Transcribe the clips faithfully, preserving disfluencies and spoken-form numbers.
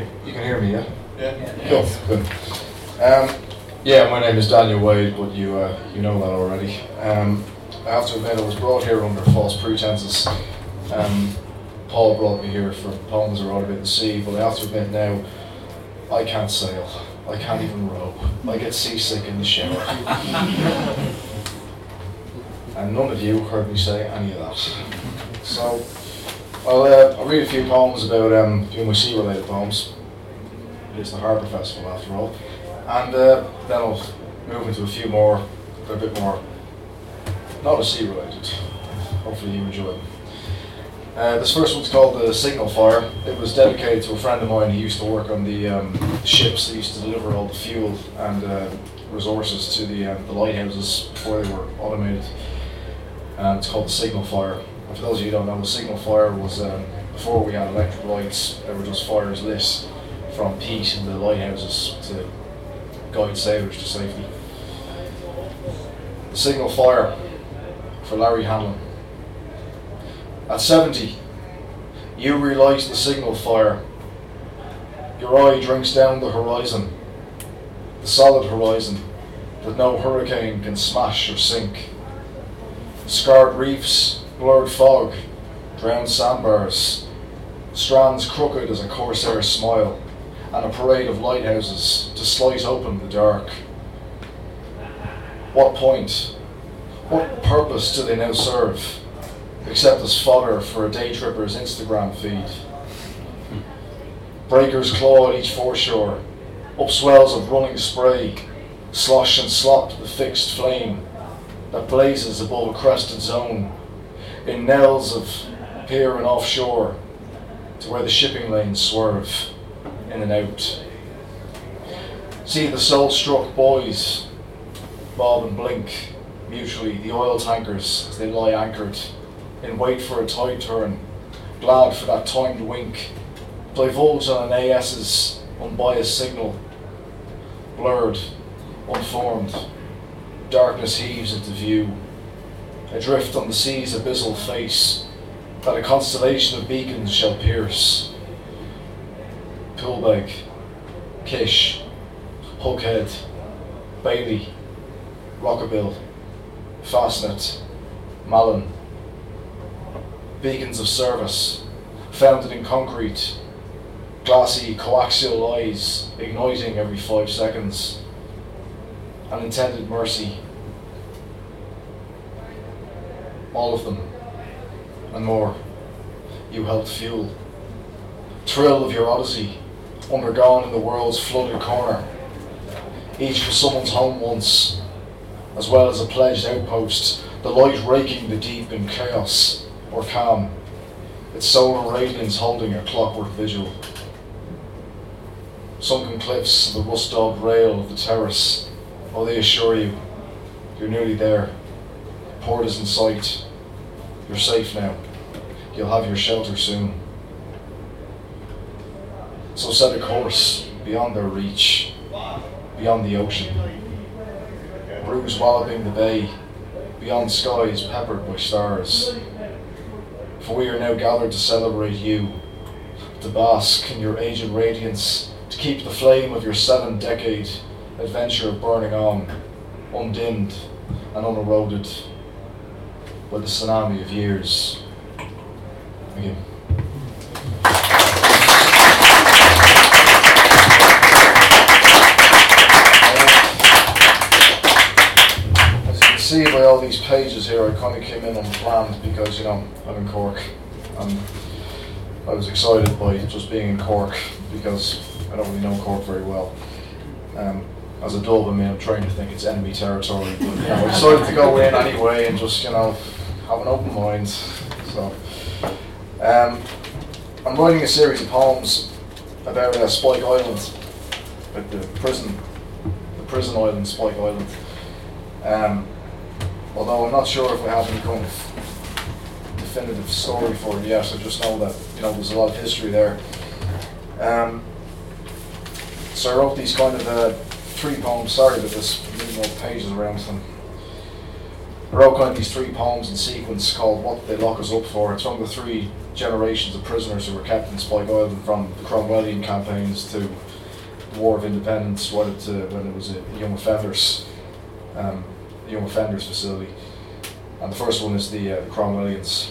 You can hear me, yeah? Yeah. yeah. Cool, good. Um, yeah, my name is Daniel Wade, but you uh, you know that already. Um, I have to admit I was brought here under false pretenses. Um, Paul brought me here for poems I wrote about the sea, but I have to admit now, I can't sail. I can't even row. I get seasick in the shower. And none of you heard me say any of that. So, I'll, uh, I'll read a few poems about um, a few of my sea-related poems. It's the Harbour Festival after all. And uh, then I'll move into a few more, that are a bit more, not as sea-related. Hopefully you enjoy them. Uh, this first one's called The Signal Fire. It was dedicated to a friend of mine who used to work on the um, ships that used to deliver all the fuel and uh, resources to the, um, the lighthouses before they were automated. And it's called The Signal Fire. And for those of you who don't know, the signal fire was, um, before we had electric lights, there were just fires lit from peat in the lighthouses to guide sailors to safety. The Signal Fire for Larry Hanlon. At seventy, you realise the signal fire. Your eye drinks down the horizon, the solid horizon that no hurricane can smash or sink. Scarred reefs, blurred fog, drowned sandbars, strands crooked as a corsair's smile, and a parade of lighthouses to slice open the dark. What point, what purpose do they now serve, except as fodder for a day tripper's Instagram feed? Breakers claw at each foreshore, upswells of running spray, slosh and slop the fixed flame that blazes above a crested zone, in knells of pier and offshore, to where the shipping lanes swerve in and out. See the soul-struck boys bob and blink mutually, the oil tankers as they lie anchored, in wait for a tide turn, glad for that timed wink, divulge on an AS's unbiased signal, blurred, unformed, darkness heaves into view, adrift on the sea's abyssal face, that a constellation of beacons shall pierce. Poolbeg, Kish, Hughead, Bailey, Rockabill, Fastnet, Malin, beacons of service, founded in concrete, glassy coaxial eyes igniting every five seconds, an intended mercy. All of them, and more, you helped fuel. Thrill of your odyssey, undergone in the world's flooded corner, each for someone's home once, as well as a pledged outpost, the light raking the deep in chaos or calm, its solar radiance holding a clockwork vigil. Sunken cliffs, the rust-daubed rail of the terrace, oh, they assure you, you're nearly there. Port is in sight. You're safe now. You'll have your shelter soon. So set a course beyond their reach, beyond the ocean. Brews walloping the bay, beyond skies peppered by stars. For we are now gathered to celebrate you, to bask in your aged radiance, to keep the flame of your seven-decade adventure burning on, undimmed and uneroded by the tsunami of years. Thank you. As you can see by all these pages here, I kind of came in unplanned because, you know, I'm in Cork, and I was excited by just being in Cork because I don't really know Cork very well. Um, As a Dub, I mean, I'm trying to think it's enemy territory, but you know, I decided to go in anyway and just, you know, have an open mind. So, um, I'm writing a series of poems about uh, Spike Island, about the prison, the prison island, Spike Island. Um, although I'm not sure if we have any kind of definitive story for it yet. I just know that, you know, there's a lot of history there. Um, so I wrote these kind of uh, three poems. Sorry that there's many more pages around them. I wrote kind of these three poems in sequence called What Did They Lock Us Up For? It's from the three generations of prisoners who were kept in Spike Island, from the Cromwellian campaigns to the War of Independence, right up to when it was a young offenders, um, young offenders facility. And the first one is the, uh, the Cromwellians.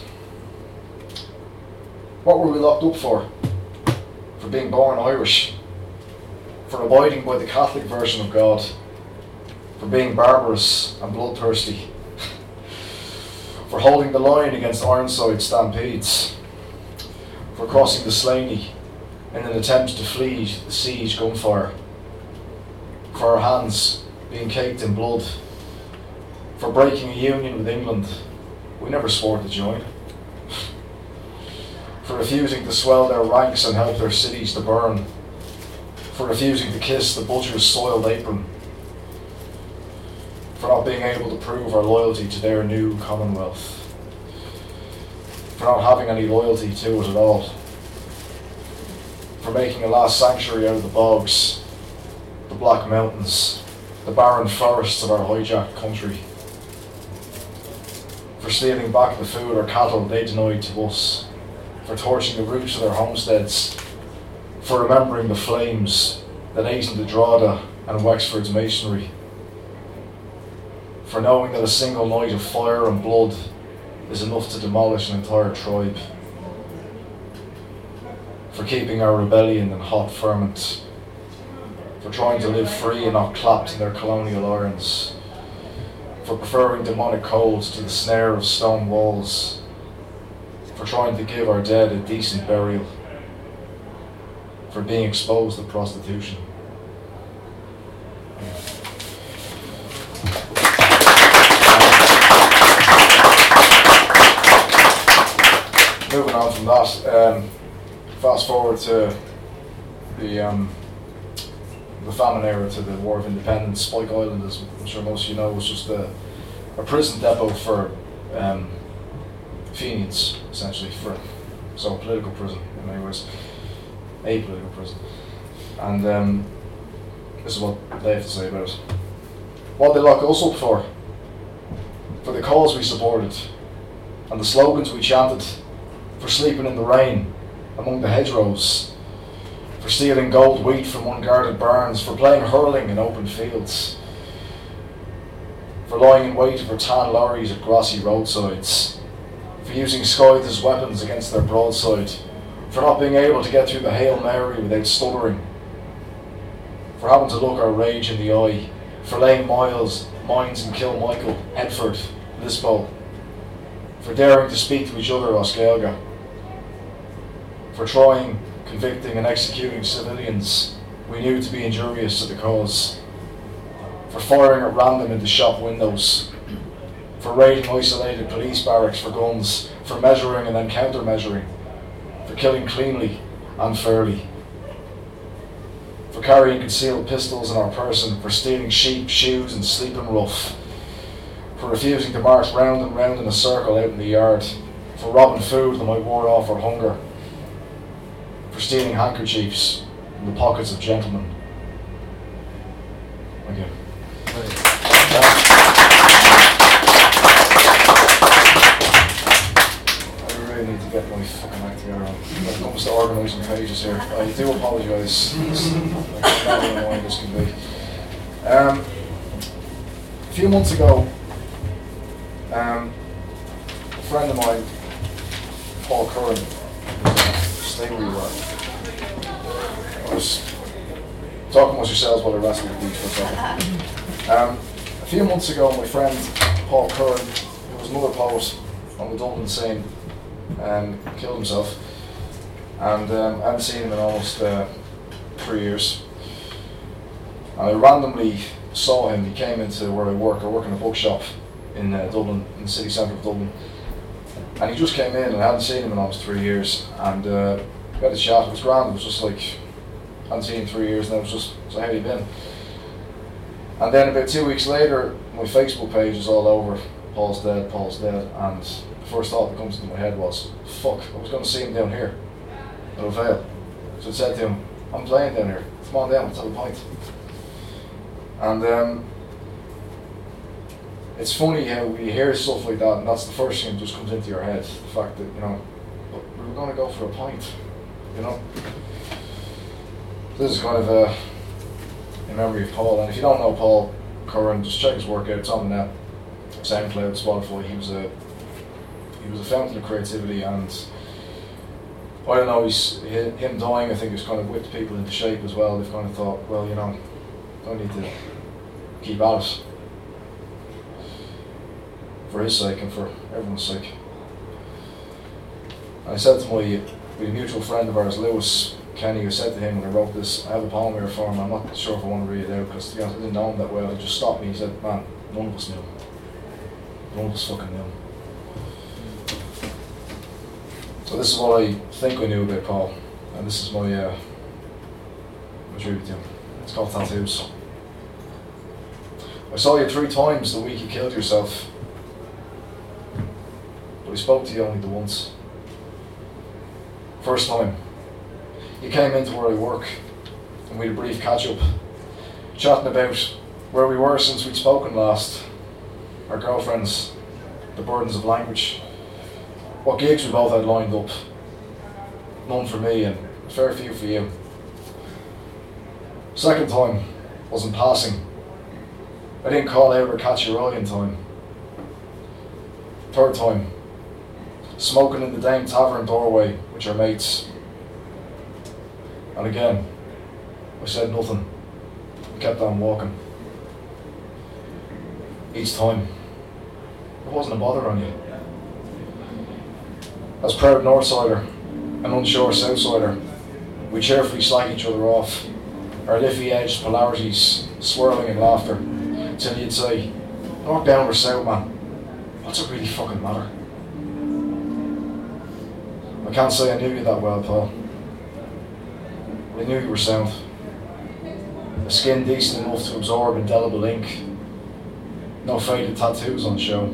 What were we locked up for? For being born Irish, for abiding by the Catholic version of God, for being barbarous and bloodthirsty, for holding the line against Ironside stampedes, for crossing the Slaney in an attempt to flee the siege gunfire, for our hands being caked in blood, for breaking a union with England we never swore to join, for refusing to swell their ranks and help their cities to burn, for refusing to kiss the butcher's soiled apron, for not being able to prove our loyalty to their new commonwealth, for not having any loyalty to it at all, for making a last sanctuary out of the bogs, the Black Mountains, the barren forests of our hijacked country, for stealing back the food or cattle they denied to us, for torching the roofs of their homesteads, for remembering the flames that ate into Drogheda and Wexford's masonry, for knowing that a single night of fire and blood is enough to demolish an entire tribe, for keeping our rebellion in hot ferment, for trying to live free and not clapped in their colonial irons, for preferring demonic coals to the snare of stone walls, for trying to give our dead a decent burial, for being exposed to prostitution. Moving on from that, um, fast forward to the um, the famine era, to the War of Independence. Spike Island, as I'm sure most of you know, was just a, a prison depot for um, Fenians, essentially, for so a political prison in many ways, a political prison. And um, this is what they have to say about it. What they lock us up for, for the cause we supported, and the slogans we chanted, for sleeping in the rain among the hedgerows, for stealing gold wheat from unguarded barns, for playing hurling in open fields, for lying in wait for tan lorries at grassy roadsides, for using scythes as weapons against their broadside, for not being able to get through the Hail Mary without stuttering, for having to look our rage in the eye, for laying miles, mines in Kilmichael, Headford, Lisbon, for daring to speak to each other Oskelga, for trying, convicting and executing civilians we knew to be injurious to the cause, for firing at random into shop windows, for raiding isolated police barracks for guns, for measuring and then counter-measuring, for killing cleanly and fairly, for carrying concealed pistols in our person, for stealing sheep, shoes and sleeping rough, for refusing to march round and round in a circle out in the yard, for robbing food that might ward off our hunger, for stealing handkerchiefs from the pockets of gentlemen. Thank you. I really need to get my fucking act together when it comes to organising pages here. I do apologise. I'm not how annoying this can be. Um, a few months ago, um, a friend of mine, Paul Curran, stay where you are. I was talking with yourselves while I wrestled with these for a second. Um, a few months ago, my friend Paul Curran, who was another poet on the Dublin scene, um, killed himself, and um, I haven't seen him in almost uh, three years. And I randomly saw him. He came into where I work. I work in a bookshop in uh, Dublin, in the city centre of Dublin. And he just came in, and I hadn't seen him in almost three years. And uh, we had a chat. It was grand. It was just like, I hadn't seen him in three years, and I was just, so how have you been? And then about two weeks later, my Facebook page is all over, Paul's dead, Paul's dead. And the first thought that comes into my head was, fuck, I was going to see him down here at O'Vale. So I said to him, I'm playing down here. Come on down, let's have a pint. And um, it's funny how you hear stuff like that, and that's the first thing that just comes into your head. The fact that, you know, we're going to go for a pint, you know. This is kind of a, in memory of Paul, and if you don't know Paul Curran, just check his work out. It's on the net, SoundCloud, Spotify. He was a he was a fountain of creativity, and I don't know. He's him dying. I think has kind of whipped people into shape as well. They've kind of thought, well, you know, I need to keep at it for his sake and for everyone's sake. And I said to my, my mutual friend of ours, Lewis Kenny, I said to him when I wrote this, I have a poem here for him. I'm not sure if I want to read it out because, to be honest, I didn't know him that well. He just stopped me. He said, man, none of us knew him. None of us fucking knew him. So this is what I think I knew about Paul, and this is my, uh, my tribute to him. It's called Tattoos. I saw you three times the week you killed yourself, but I spoke to you only the once. First time, you came into where I work, and we had a brief catch-up, chatting about where we were since we'd spoken last, our girlfriends, the burdens of language, what gigs we both had lined up, none for me and a fair few for you. Second time was in passing. I didn't call out or catch your eye in time. Third time, smoking in the Dame Tavern doorway with your mates. And again, I said nothing and kept on walking. Each time, it wasn't a bother on you. As proud Northsider and unsure Southsider, we cheerfully slag each other off, our liffey-edged polarities swirling in laughter, till you'd say, north down or south, man, what's it really fucking matter? I can't say I knew you that well, Paul. But I knew you were sound. A skin decent enough to absorb indelible ink. No faded tattoos on show.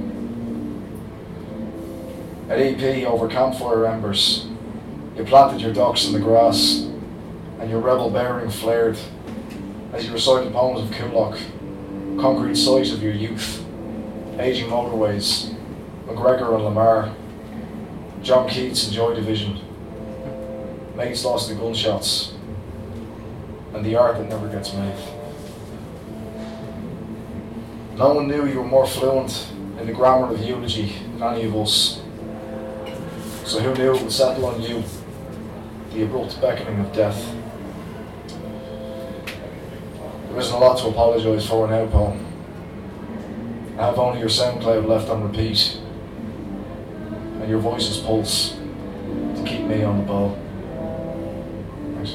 At E P over campfire embers, you planted your ducks in the grass, and your rebel bearing flared as you recited poems of Coolock, concrete sight of your youth, aging motorways, McGregor and Lamar, John Keats and Joy Division, mates lost to gunshots, and the art that never gets made. No one knew you were more fluent in the grammar of eulogy than any of us. So who knew it would settle on you, the abrupt beckoning of death. There isn't a lot to apologise for now, Paul. I have only your SoundCloud left on repeat, and your voice's pulse to keep me on the ball. Thanks.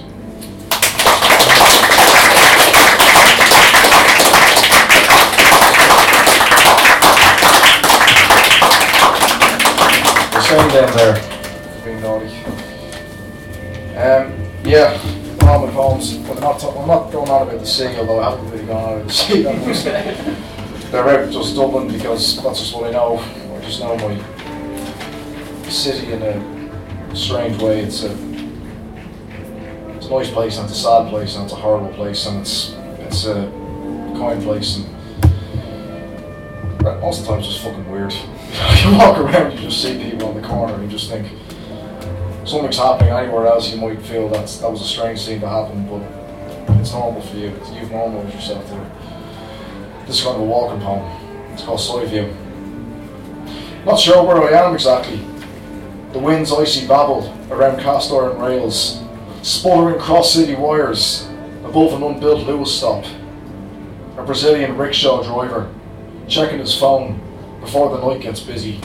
We're staying down there, being naughty. Um, yeah, all my poems. I'm not, t- I'm not going on about the sea, although I haven't really gone on about the sea that much. They're out just Dublin because that's just what I know. I just know my city in a strange way. It's a it's a nice place and it's a sad place and it's a horrible place and it's it's a kind place and most of the time it's just fucking weird. You walk around, you just see people on the corner and you just think something's happening anywhere else. You might feel that that was a strange thing to happen, but it's normal for you. You've normalised yourself to it. This is kind of a walking poem. It's called Side View. Not sure where I am exactly. The wind's icy babble around cast iron rails, sputtering cross-city wires above an unbuilt Lewis stop. A Brazilian rickshaw driver checking his phone before the night gets busy.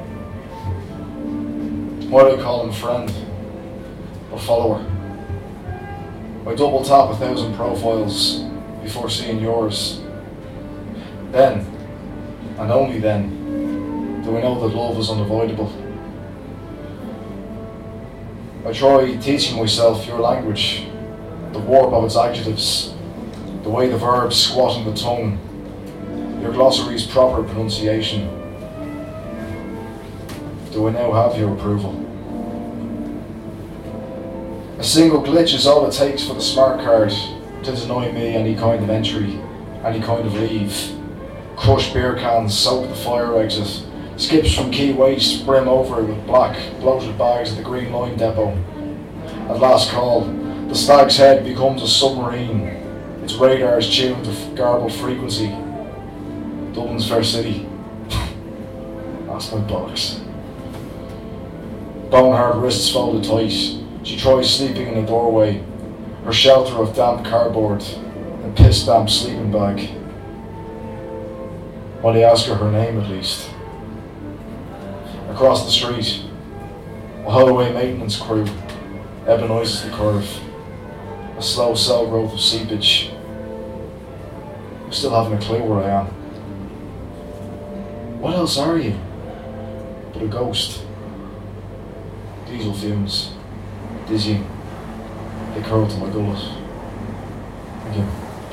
Why do I call him friend or follower? I double tap a thousand profiles before seeing yours. Then, and only then, do I know that love is unavoidable. I try teaching myself your language, the warp of its adjectives, the way the verbs squat on the tongue, your glossary's proper pronunciation. Do I now have your approval? A single glitch is all it takes for the smart card to deny me any kind of entry, any kind of leave. Crush beer cans, soak the fire exit, Skips from Key Waste brim over with black, bloated bags at the Green Line depot. At last call, the Stag's Head becomes a submarine, its radars tuned to garbled frequency. Dublin's fair city. That's my bollocks. Bone-hard wrists folded tight, she tries sleeping in a doorway, her shelter of damp cardboard and piss-damp sleeping bag. While they ask her her name at least. Across the street, a Holloway maintenance crew ebonizes the curve, a slow cell growth of seepage. I still haven't a clue where I am. What else are you but a ghost? Diesel fumes, dizzying, they curl to my gullet. Thank you.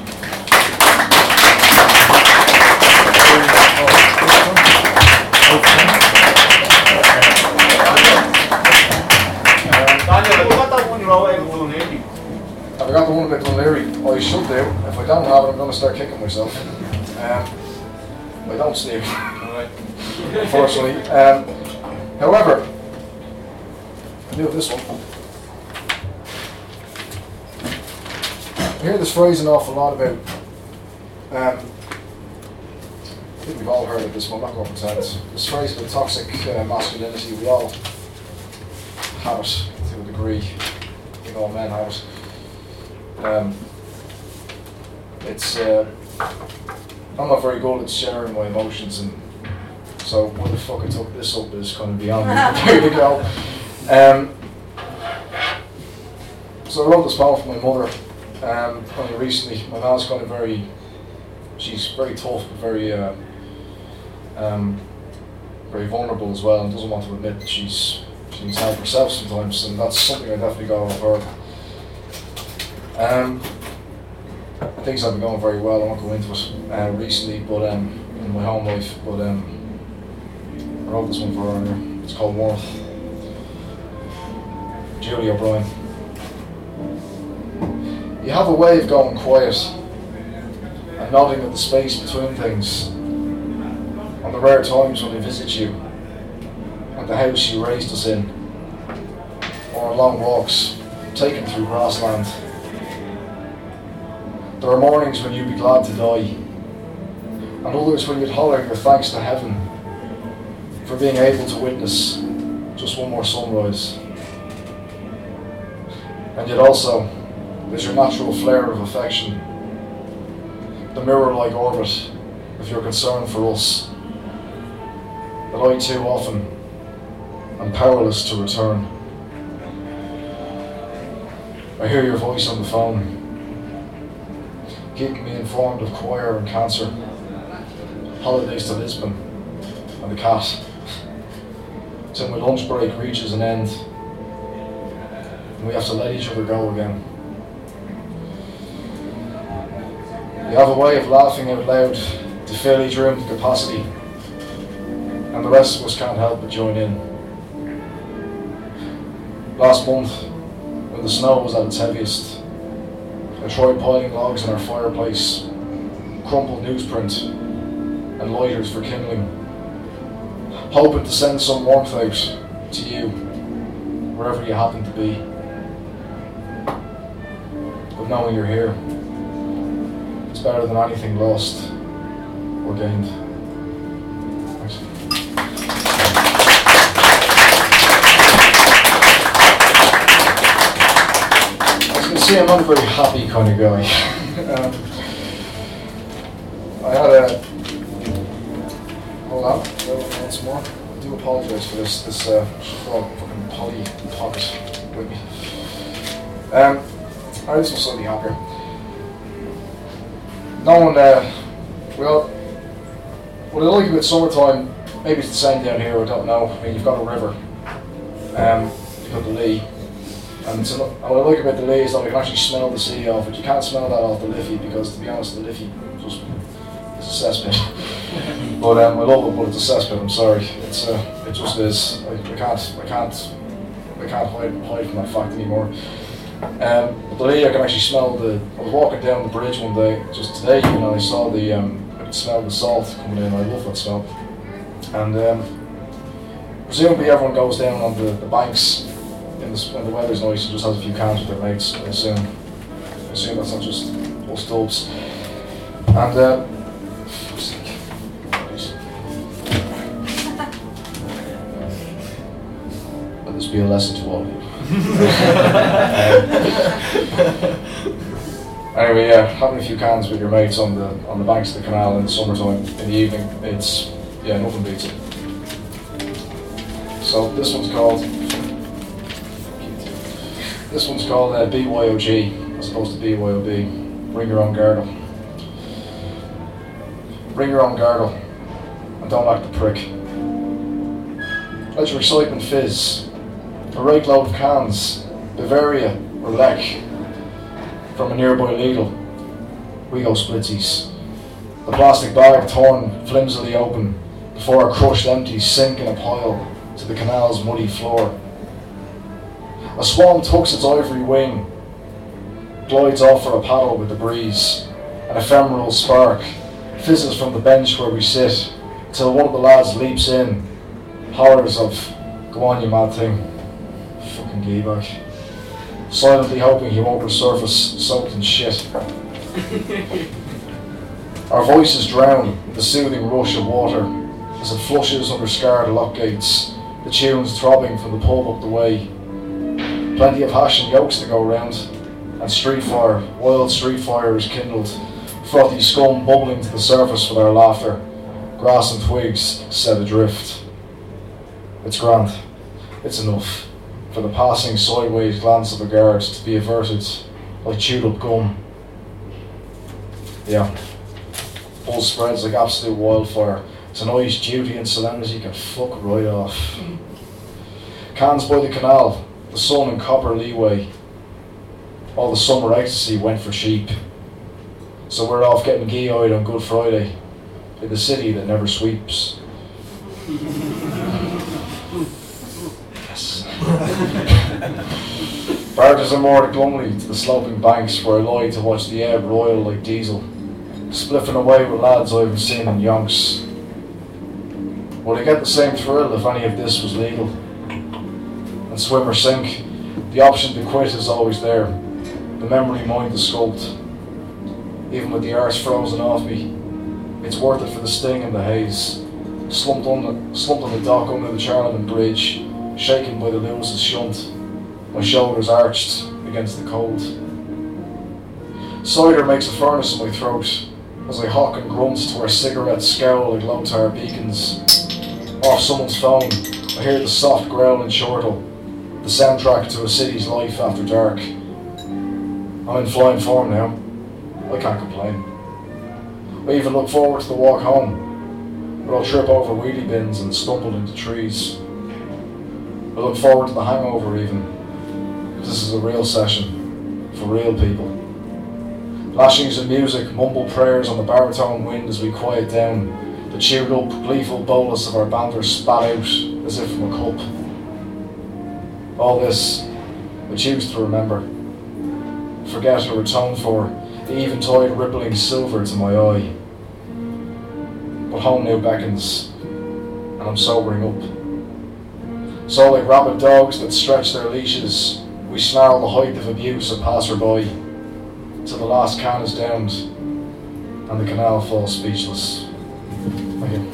Daniel, have you got that one you wrote about Dunleary? Have I got the one about Dunleary? I should do. If I don't have it, I'm going to start kicking myself. Um, I don't sleep, unfortunately. Um, however, I knew this one. I hear this phrase an awful lot about. Um, I think we've all heard of this one, I'm not going to pretend. This phrase about toxic uh, masculinity, we all have it to a degree. I think all men have it. Um, it's, uh, I'm not very good at sharing my emotions, and so where the fuck I took this up is kind of beyond me. There we go. Um, so I wrote this poem for my mother um, only recently. My mom's kind of very, she's very tough, but very, uh, um, very vulnerable as well, and doesn't want to admit that she's she needs help herself sometimes, and that's something I definitely got off her. Um, things have been going very well. I won't go into it uh, recently, but um, in my home life. But um, I wrote this one for her earlier. It's called Warmth. Julie O'Brien. You have a way of going quiet and nodding at the space between things. On the rare times when I visit you, at the house you raised us in, or on long walks taken through grassland. There are mornings when you'd be glad to die, and others when you'd holler your thanks to heaven for being able to witness just one more sunrise. And yet also, there's your natural flare of affection, the mirror-like orbit of your concern for us, that I too often am powerless to return. I hear your voice on the phone, keeping me informed of choir and cancer, holidays to Lisbon, and the cat, till my lunch break reaches an end, and we have to let each other go again. You have a way of laughing out loud to fill each room to capacity, and the rest of us can't help but join in. Last month, when the snow was at its heaviest, I tried piling logs in our fireplace, crumpled newsprint, and lighters for kindling, hoping to send some warmth out to you, wherever you happen to be. But knowing you're here, it's better than anything lost or gained. Thanks. As you can see, I'm not a very happy kind of guy. um, I had a... Hold on, once more. I do apologise for this, this uh, frog fucking Polly pocket with me. Um, Alright, this one's slightly happier. No one, uh, well, what I like about summertime, maybe it's the same down here, I don't know. I mean, you've got a river, um, you've got the Lee, and, so, and what I like about the Lee is that I can actually smell the sea off it. You can't smell that off the Liffey, because to be honest, the Liffey just is a cesspit. But um, I love it, but it's a cesspit. I'm sorry. It's uh, it just is. I, I can't, I can't, I can't hide, hide from that fact anymore. Um, but the Lee, I can actually smell the. I was walking down the bridge one day, just today, you know, I saw the. Um, I could smell the salt coming in. I love that smell. And um, presumably everyone goes down on the, the banks in the, when the weather's nice and just has a few cans with their mates, I assume. I assume that's not just us dubs. And uh, fuck's sake. Let this be a lesson to all of you. Anyway, yeah, having a few cans with your mates on the on the banks of the canal in the summertime in the evening, it's yeah, nothing beats it. So this one's called this one's called uh, B Y O G as opposed to B Y O B. Bring your own girdle. Bring your own girdle, and don't act the prick. Let your excitement fizz. A rake load of cans, Bavaria or Lech. From a nearby Lidl, we go splitsies. The plastic bag torn flimsily open before a crushed empty sink in a pile to the canal's muddy floor. A swan tucks its ivory wing, glides off for a paddle with the breeze. An ephemeral spark fizzes from the bench where we sit till one of the lads leaps in, hollers of, "Go on, you mad thing." Fucking geebag. Silently hoping he won't resurface soaked in shit. Our voices drown the soothing rush of water as it flushes under scarred lock gates, the tunes throbbing from the pub up the way. Plenty of hash and yolks to go round, and street fire, wild street fire is kindled, frothy scum bubbling to the surface with our laughter, grass and twigs set adrift. It's grand. It's enough for the passing sideways glance of a guard to be averted like chewed up gum. Yeah. Buzz spreads like absolute wildfire. Tonight's duty and solemnity can fuck right off. Cans by the canal, the sun and copper leeway. All the summer ecstasy went for cheap. So we're off getting gee-eyed on Good Friday in the city that never sweeps. Barges are moored glumly to the sloping banks where I lie to watch the ebb roil like diesel, spliffing away with lads I haven't seen in yonks. Would I get the same thrill if any of this was legal? And swim or sink, the option to quit is always there, the memory mind to sculpt. Even with the arse frozen off me, it's worth it for the sting and the haze. Slumped on the, slumped on the dock under the Charlemagne Bridge, shaken by the Lewis's shunt, my shoulders arched against the cold. Cider makes a furnace in my throat as I hawk and grunt to where cigarettes scowl like low-tar beacons. Off someone's phone, I hear the soft growling chortle, the soundtrack to a city's life after dark. I'm in flying form now. I can't complain. I even look forward to the walk home, but I'll trip over wheelie bins and stumble into trees. I look forward to the hangover even, because this is a real session, for real people. Lashings of music, mumble prayers on the baritone wind as we quiet down, the chewed up, gleeful bolus of our banter spat out as if from a cup. All this, I choose to remember, forget or atone for, the eventide rippling silver to my eye. But home now beckons, and I'm sobering up. So like rabid dogs that stretch their leashes, we snarl the height of abuse of passer-by, till the last can is downed, and the canal falls speechless. Thank you.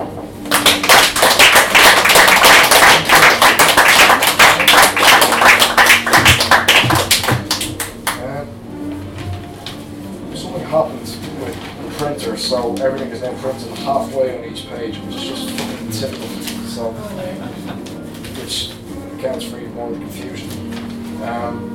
Uh, something happened with the printer, so everything is now printed halfway on each page, which is just fucking typical. So, which accounts for even more of the confusion. Um,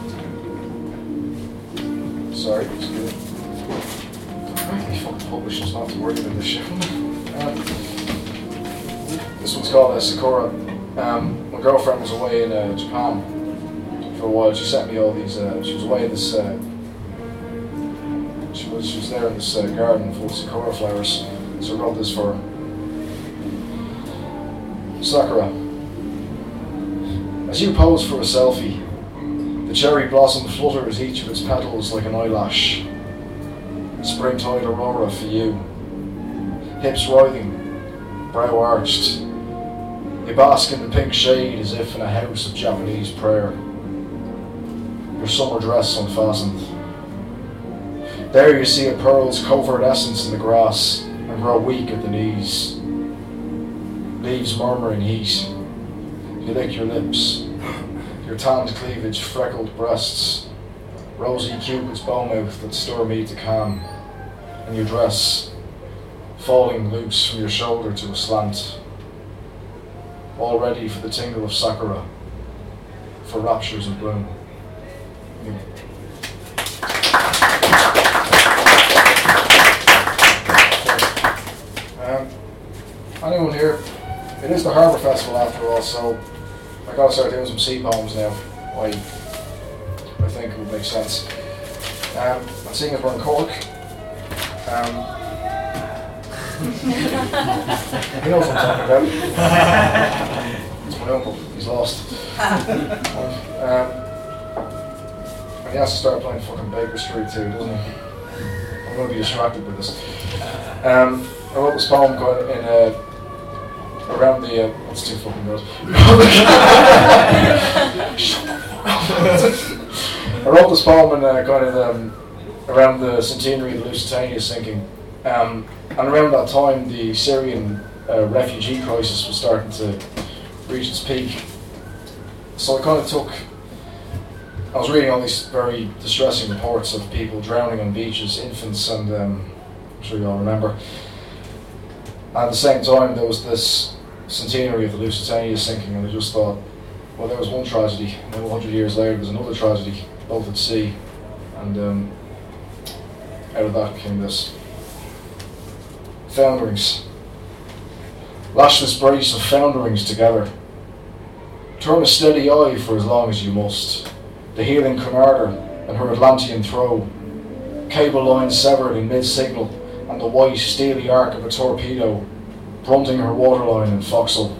sorry, excuse me. These fucking publishers not to worry about this shit. Um, this one's called uh, Sakura. Um, my girlfriend was away in uh, Japan for a while. She sent me all these. Uh, she was away in this. Uh, she was she was there in this uh, garden full of Sakura flowers. So I wrote this for her. Sakura. As you pose for a selfie, the cherry blossom flutters each of its petals like an eyelash. Springtide aurora for you. Hips writhing, brow arched. You bask in the pink shade as if in a house of Japanese prayer. Your summer dress unfastened. There you see a pearl's covert essence in the grass and grow weak at the knees. Leaves murmuring heat. You lick your lips. Your tanned cleavage, freckled breasts, rosy cupid's bowmouth that stir me to calm, and your dress falling loose from your shoulder to a slant, all ready for the tingle of sakura, for raptures in bloom. Yeah. Um, anyone here? It is the Harbour Festival after all, so I gotta start doing some sea poems now. I, I think it would make sense. Um, and seeing as we're in Cork, um, he knows what I'm talking about. It's my uncle, he's lost. um, and he has to start playing fucking Baker Street too, doesn't he? I'm going to be distracted with this. Um, I wrote this poem going in a around the, uh, that's too fucking good. I wrote this poem in uh, kind of um, around the centenary of the Lusitania sinking. Um, and around that time, the Syrian uh, refugee crisis was starting to reach its peak. So I kind of took, I was reading all these very distressing reports of people drowning on beaches, infants, and um, I'm sure you all remember. At the same time, there was this centenary of the Lusitania sinking, and I just thought, well, there was one tragedy, and then a hundred years later there's another tragedy, both at sea, and um, out of that came this. Founderings. Lash this brace of founderings together. Turn a steady eye for as long as you must. The healing Carnarder and her Atlantean throw. Cable lines severed in mid-signal, and the white, steely arc of a torpedo grunting her waterline in forecastle.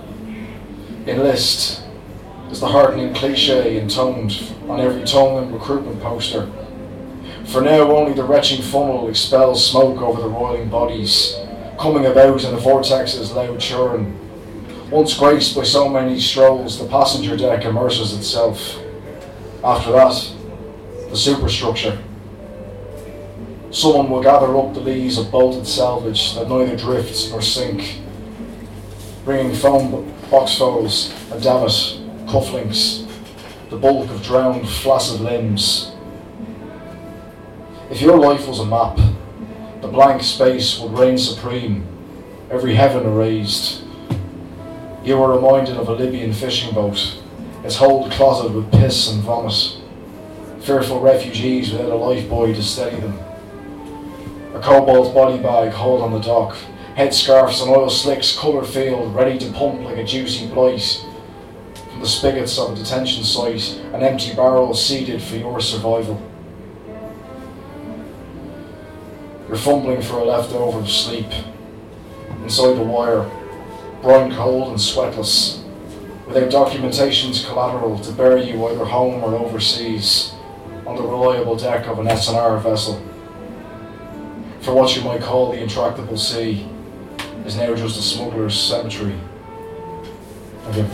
Enlist is the heartening cliche intoned on every tongue and recruitment poster. For now only the retching funnel expels smoke over the roiling bodies, coming about in the vortex's loud churn. Once graced by so many strolls, the passenger deck immerses itself. After that, the superstructure. Someone will gather up the lees of bolted salvage that neither drifts nor sink, bringing foam boxfoes and davit cufflinks, the bulk of drowned flaccid limbs. If your life was a map, the blank space would reign supreme, every heaven erased. You were reminded of a Libyan fishing boat, its hold clotted with piss and vomit, fearful refugees without a lifebuoy to steady them. A cobalt body bag hauled on the dock, headscarves and oil slicks colour field ready to pump like a juicy blight. From the spigots of a detention site, an empty barrel seeded for your survival. You're fumbling for a leftover of sleep. Inside the wire, brine cold and sweatless, without documentation's collateral to bury you either home or overseas, on the reliable deck of an S N R vessel. For what you might call the intractable sea is now just a smuggler's cemetery. Thank you.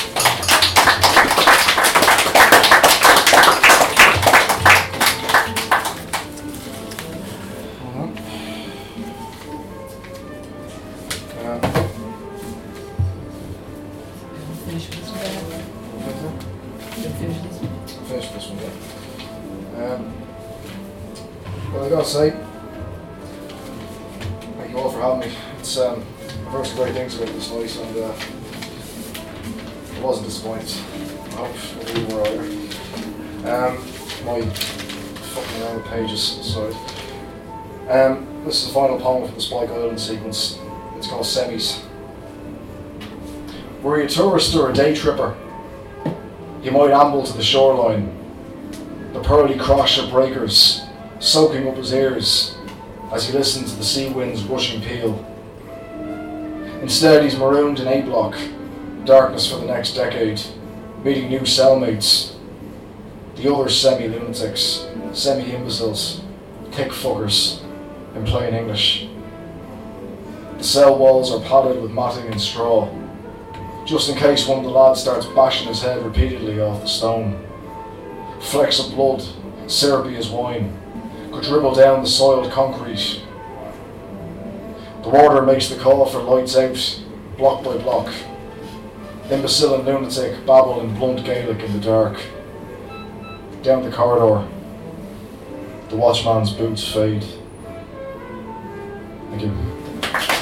Say, thank you all for having me. It's um, I've heard some great things about this night, and uh, I wasn't disappointed. I hope you were either. Um, my fucking round pages aside. Um, this is the final poem for the Spike Island sequence. It's called Semis. Were you a tourist or a day tripper, you might amble to the shoreline. The pearly crash of breakers soaking up his ears as he listened to the sea wind's rushing peal. Instead, he's marooned in A Block, darkness for the next decade, meeting new cellmates, the other semi-lunatics, semi-imbeciles, thick fuckers, in plain English. The cell walls are padded with matting and straw, just in case one of the lads starts bashing his head repeatedly off the stone. Flecks of blood, syrupy as wine, could dribble down the soiled concrete. The warder makes the call for lights out, block by block. Imbecile and lunatic babble in blunt Gaelic in the dark. Down the corridor, the watchman's boots fade. Thank you.